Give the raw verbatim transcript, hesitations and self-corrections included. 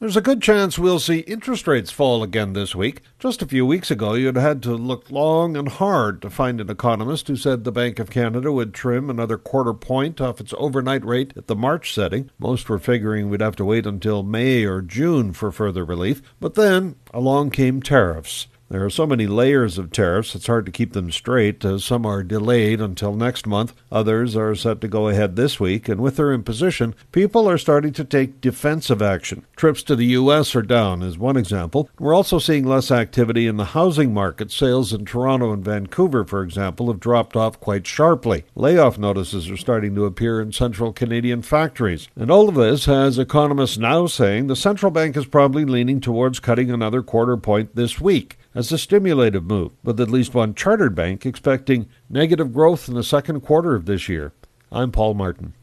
There's a good chance we'll see interest rates fall again this week. Just a few weeks ago, you'd had to look long and hard to find an economist who said the Bank of Canada would trim another quarter point off its overnight rate at the March setting. Most were figuring we'd have to wait until May or June for further relief. But then along came tariffs. There are so many layers of tariffs, it's hard to keep them straight. Uh, some are delayed until next month. Others are set to go ahead this week. And with their imposition, people are starting to take defensive action. Trips to the U S are down, as one example. We're also seeing less activity in the housing market. Sales in Toronto and Vancouver, for example, have dropped off quite sharply. Layoff notices are starting to appear in central Canadian factories. And all of this has economists now saying the central bank is probably leaning towards cutting another quarter point this week as a stimulative move, with at least one chartered bank expecting negative growth in the second quarter of this year. I'm Paul Martin.